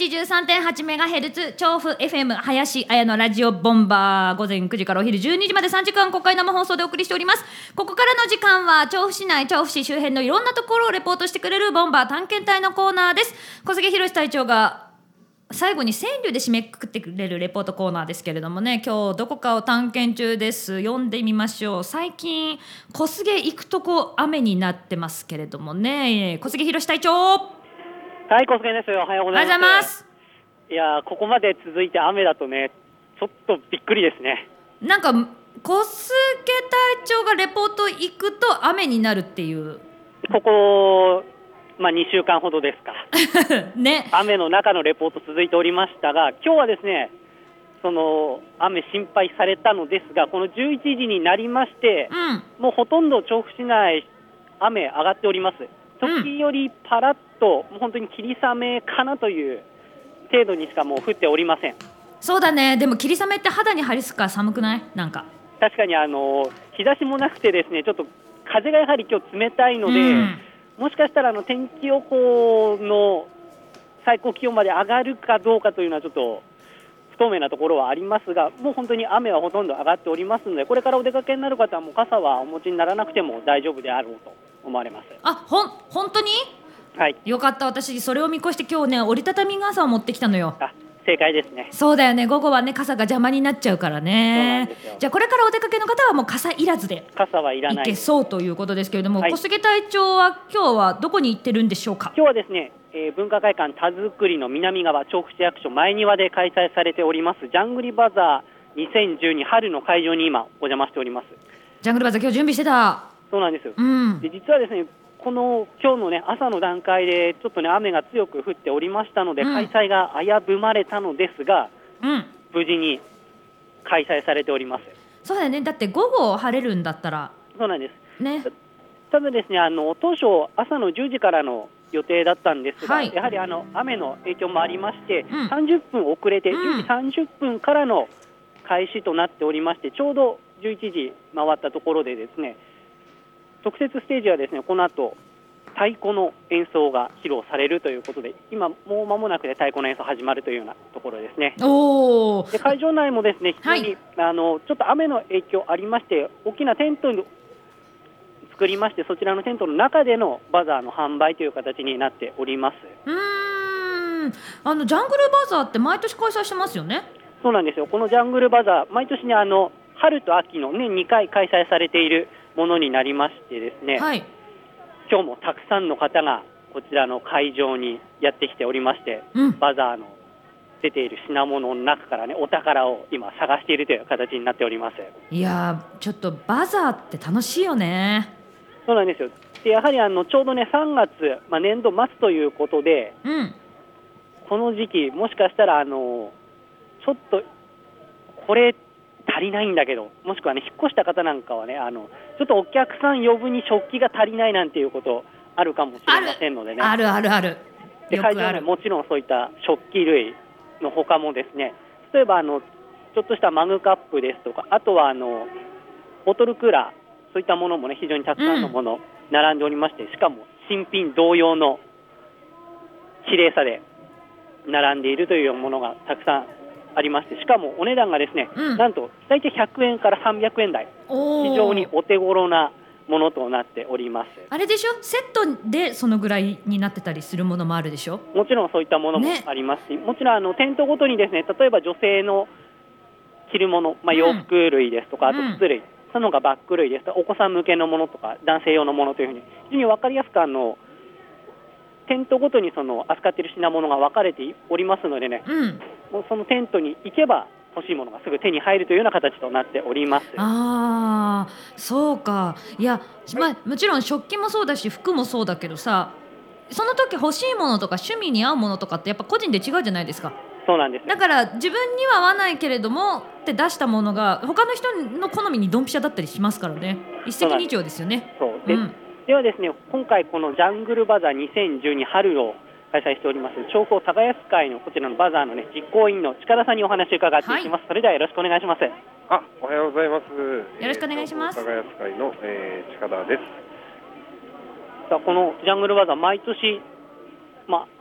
83.8MHz 調布 FM 林彩のラジオボンバー、午前9時からお昼12時まで3時間国会生放送でお送りしております。ここからの時間は調布市内、調布市周辺のいろんなところをレポートしてくれるボンバー探検隊のコーナーです。小菅博隊長が最後に川柳で締めくくってくれるレポートコーナーですけれどもね、今日どこかを探検中です。読んでみましょう。最近小菅行くとこ雨になってますけれどもね、小菅博隊長。 はい、小菅ですよ。おはようございます。いや、ここまで続いて雨だとね、ちょっとびっくりですね。 なんか小菅隊長がレポート行くと雨になるっていう。 ここ、2週間ほどですか、 ね、 雨の中のレポート続いておりましたが、今日はですね、その雨心配されたのですが、この11時になりまして、もうほとんど調布市内雨上がっております。時折パラッと、もう本当に霧雨かなという程度にしかもう降っておりません。 そうだね。でも霧雨って肌に張り付くから寒くない？なんか確かに日差しもなくてですね、ちょっと風がやはり今日冷たいので、もしかしたら天気予報の最高気温まで上がるかどうかというのはちょっと不透明なところはありますが、もう本当に雨はほとんど上がっておりますので、これからお出かけになる方はもう傘はお持ちにならなくても大丈夫であろうと思われます。 本当に？ はい。 よかった。私それを見越して今日ね、折りたたみ傘を持ってきたのよ。 正解ですね。 そうだよね。午後はね、傘が邪魔になっちゃうからね。じゃあこれからお出かけの方はもう傘いらずで傘はいらない行けそうということですけれども、小菅隊長は今日はどこに行ってるんでしょうか？ 今日はですね、文化会館田作りの南側調布市役所前庭で開催されておりますジャングリバザー2012春の会場に今お邪魔しております。 ジャングルバザー今日準備してた。 そうなんですよ。で実はですね、この今日のね朝の段階でちょっとね雨が強く降っておりましたので、開催が危ぶまれたのですが、無事に開催されております。 そうだよね。だって午後晴れるんだったら。 そうなんですね。 ただですね、当初朝の10時からの予定だったんですが、やはり雨の影響もありまして、30分遅れて10時30分からの開始となっておりまして、ちょうど11時回ったところでですね、特設ステージはですね、この後太鼓の演奏が披露されるということで、今もう間もなくで太鼓の演奏始まるというようなところですね。で会場内もですね、非常に、ちょっと雨の影響ありまして、大きなテントに作りまして、そちらのテントの中でのバザーの販売という形になっております。 ジャングルバザーって毎年開催してますよね。 そうなんですよ。このジャングルバザー、毎年ね、春と秋の年2回開催されているものになりましてですね、今日もたくさんの方がこちらの会場にやってきておりまして、バザーの出ている品物の中からね、お宝を今探しているという形になっております。 いやー、ちょっとバザーって楽しいよね。 そうなんですよ。でやはりちょうどね3月、年度末ということで、この時期もしかしたらちょっとこれ足りないんだけど、もしくはね引っ越した方なんかはねちょっとお客さん呼ぶに食器が足りないなんていうことあるかもしれませんのでね。 ある。 で会場にもちろんそういった食器類の他もですね、例えばちょっとしたマグカップですとか、あとはボトルクーラー、そういったものもね非常にたくさんのもの並んでおりまして、しかも新品同様の綺麗さで並んでいるというものがたくさんありまして、しかもお値段がですね、なんと大体100円から300円台、非常にお手頃なものとなっております。 あれでしょ、セットでそのぐらいになってたりするものもあるでしょ。 もちろんそういったものもありますし、もちろんテントごとにですね、例えば女性の着るもの、洋服類ですとか、あと靴類、その他バッグ類ですとか、お子さん向けのものとか男性用のものというふうに非常に分かりやすくテントごとに扱っている品物が分かれておりますのでね、もうそのテントに行けば欲しいものがすぐ手に入るというような形となっております。 そうか。いや、もちろん食器もそうだし服もそうだけどさ、その時欲しいものとか趣味に合うものとかってやっぱ個人で違うじゃないですか。 そうなんです。 だから自分には合わないけれどもって出したものが他の人の好みにドンピシャだったりしますからね。一石二鳥ですよね。 ではですね、今回このジャングルバザー2012春を開催しております調布耕す会のこちらのバザーのね実行委員の近田さんにお話を伺っていきます。それではよろしくお願いします。 おはようございます。 よろしくお願いします。 耕す会の、近田です。 このジャングルバザー毎年、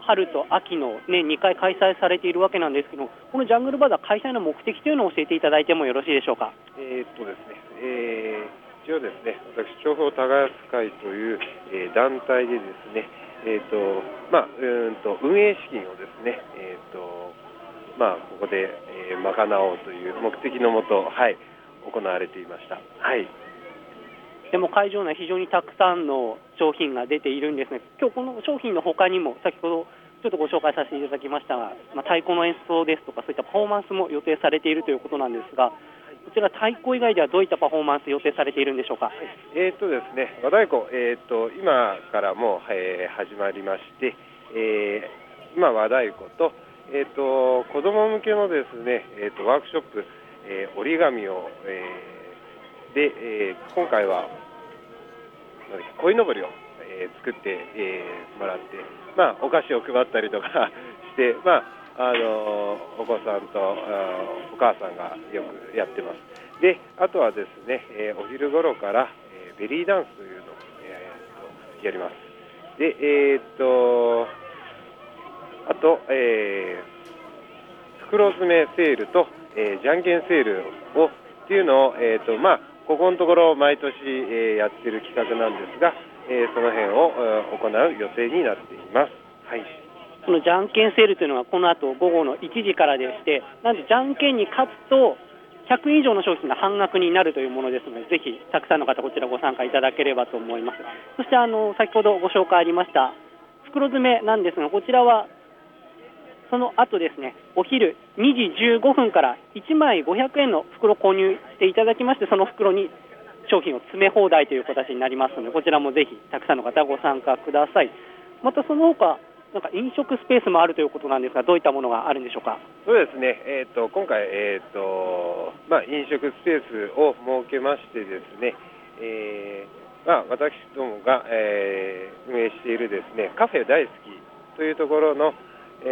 春と秋の年2回開催されているわけなんですけど、このジャングルバザー開催の目的というのを教えていただいてもよろしいでしょうか。 ですね、一応ですね、私長保耕す会という、団体でですね、運営資金をですね、ここで、賄おうという目的のもと、行われていました。 でも会場内非常にたくさんの商品が出ているんですね。今日この商品の他にも先ほどちょっとご紹介させていただきましたが、太鼓の演奏ですとかそういったパフォーマンスも予定されているということなんですが、こちら太鼓以外ではどういったパフォーマンス予定されているんでしょうか。 ですね、和太鼓、今からもう、始まりまして、今和太鼓と、子ども向けのですね、ワークショップ、折り紙を、で、今回は鯉のぼりを、作って、もらって、お菓子を配ったりとかして、お子さんとお母さんがよくやってます。で、あとはですね、お昼頃から、ベリーダンスというのを、やります。で、あと、袋詰めセールと、じゃんけんセールをっていうのを、ここのところ毎年、やってる企画なんですが、その辺を行う予定になっています。 このじゃんけんセールというのはこの後午後の1時からでして、なんでじゃんけんに勝つと100円以上の商品が半額になるというものですので、ぜひたくさんの方こちらご参加いただければと思います。そして先ほどご紹介ありました袋詰めなんですが、こちらはその後ですね、お昼2時15分から1枚500円の袋購入していただきまして、その袋に商品を詰め放題という形になりますので、こちらもぜひたくさんの方ご参加ください。またその他なんか飲食スペースもあるということなんですが、どういったものがあるんでしょうか。 そうですね、今回、飲食スペースを設けましてですね、私どもが、運営しているですね、カフェ大好きというところの、シ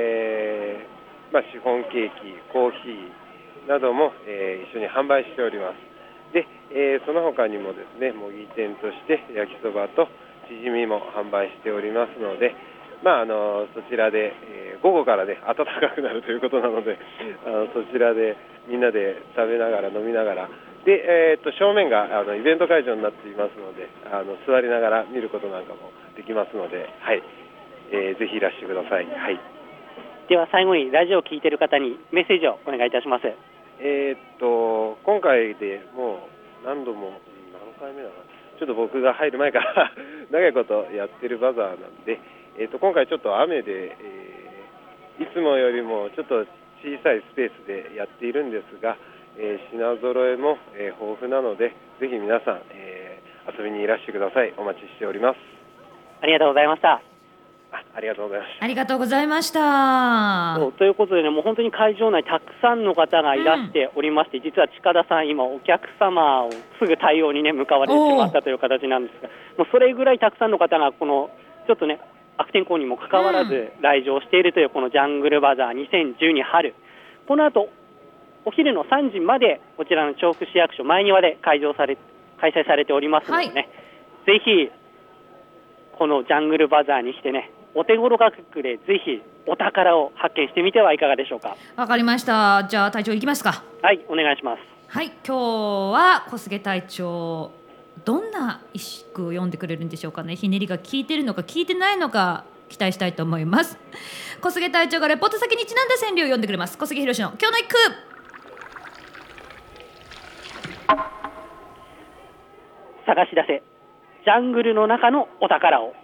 フォンケーキ、コーヒーなども、一緒に販売しております。で、その他にもですね、模擬店として焼きそばとチヂミも販売しておりますので、そちらで、午後からね暖かくなるということなので、そちらでみんなで食べながら飲みながらで、正面がイベント会場になっていますので、座りながら見ることなんかもできますので、ぜひいらしてください。 では最後にラジオを聞いている方にメッセージをお願いいたします。 今回でもう何回目だな、ちょっと僕が入る前から長いことやってるバザーなんで、今回ちょっと雨で、いつもよりもちょっと小さいスペースでやっているんですが、品揃えも、豊富なので、ぜひ皆さん、遊びにいらしてください。お待ちしております。 ありがとうございました。 ありがとうございました。 ありがとうございました。 ということでね、もう本当に会場内たくさんの方がいらしておりまして、実は近田さん今お客様をすぐ対応にね向かわれてしまったという形なんですが、もうそれぐらいたくさんの方がこのちょっとね悪天候にもかかわらず来場しているというこのジャングルバザー2012春、この後お昼の3時までこちらの調布市役所前庭で開催されておりますのでね、ぜひこのジャングルバザーにしてね、お手頃価格でぜひお宝を発見してみてはいかがでしょうか。 わかりました。じゃあ隊長行きますか。 はい、お願いします。 はい、今日は小菅隊長どんな一句を読んでくれるんでしょうかね。ひねりが効いてるのか効いてないのか期待したいと思います。小菅隊長がレポート先にちなんだ川柳を読んでくれます。小菅博の今日の一句。 探し出せジャングルの中のお宝を。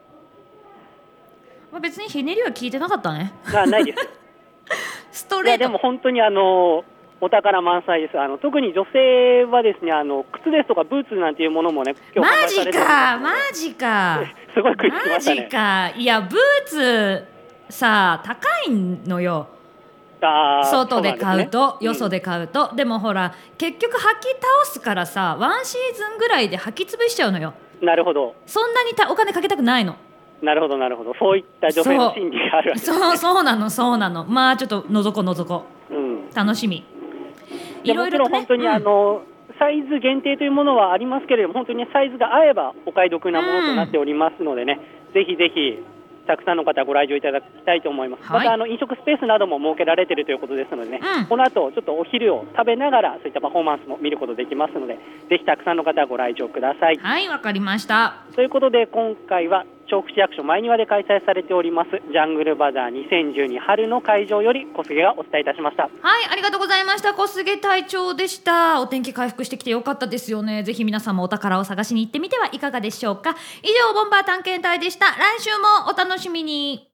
別にひねりは聞いてなかったね。 ないですストレート。 でも本当にお宝満載です。特に女性はですね、靴ですとかブーツなんていうものもね、今日販売されてるんです。 マジかすごい食いつきましたね。 マジか。いやブーツさ高いのよ。外で買うと、よそで買うと、でもほら結局履き倒すからさ、ワンシーズンぐらいで履き潰しちゃうのよ。 なるほど。 そんなにお金かけたくないの。 なるほどなるほど。そういった女性の心理があるわけですね。 そうなの。まあちょっと覗こう、楽しみ。いろいろとね、 もちろん本当にサイズ限定というものはありますけれども、本当にサイズが合えばお買い得なものとなっておりますのでね、ぜひぜひたくさんの方ご来場いただきたいと思います。また飲食スペースなども設けられているということですのでね、この後ちょっとお昼を食べながらそういったパフォーマンスも見ることできますので、ぜひたくさんの方ご来場ください。 はい、わかりました。 ということで今回は調布市役所前庭で開催されておりますジャングルバザー2012春の会場より小菅がお伝えいたしました。 はい、ありがとうございました。小菅隊長でした。お天気回復してきてよかったですよね。ぜひ皆さんもお宝を探しに行ってみてはいかがでしょうか。以上ボンバー探検隊でした。来週もお楽しみに。